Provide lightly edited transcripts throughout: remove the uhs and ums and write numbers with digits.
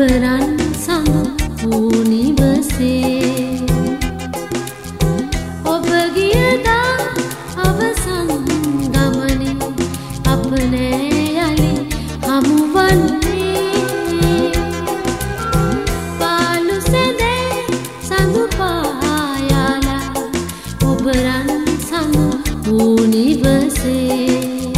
රන් සඳු වූ නිවසේ ඔබ ගියදා අවසන් ගමනේ අප නෑ යලි හමුවන්නේ පාළු සැදේ සඳු පායාලා ඔබ රන් සඳු වූ නිවසේ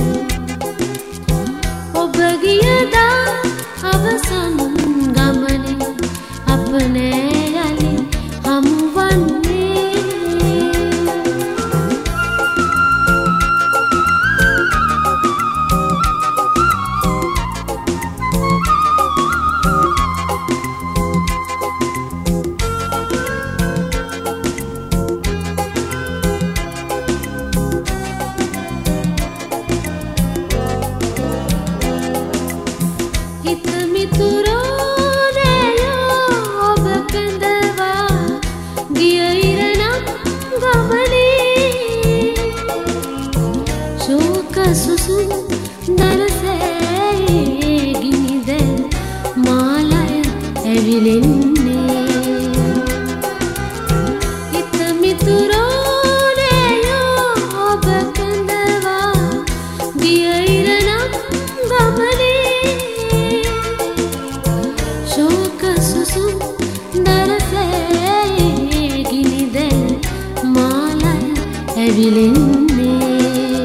ඔබ ගියදා අවසන් ගමනේ අප නෑ යලි හමුවන්නේ හිත මිතුරෝ නෑයෝ ඔබ කැඳවා ගිය ඉරණම් ගමනේ ශෝක සුසුම් දරසේ ගිනිදැල් මාලය ඇවිලෙන්නේ හිත මිතුරෝ නෑයෝ ඔබ කැඳවා ගිය ඉරණම් ගමනේ ශෝක සුසුම් දරසේ ගිනිදැල් මාලය ඇවිලෙන්නේ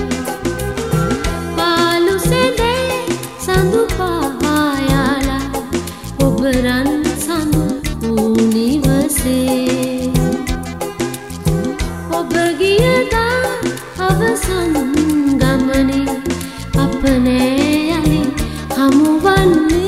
පාළු සැදේ සඳු පායාලා ඔබ රන් සඳු වූ නිවසේ ඔබ ගියදා අවසන් ගමනේ අප නෑ යලි හමුවන්නේ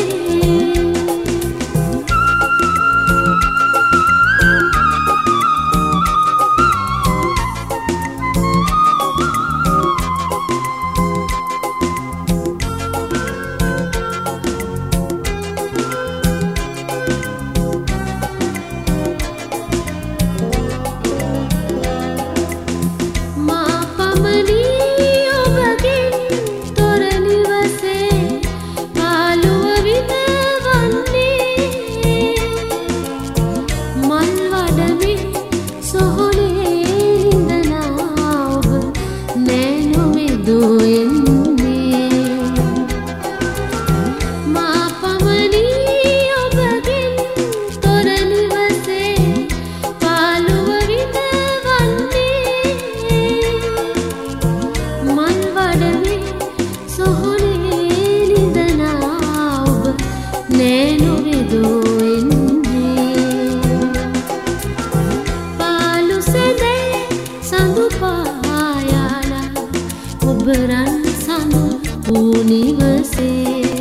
පාළු සැදේ සඳු පායාලා ඔබ රන් සඳු වූ නිවසේ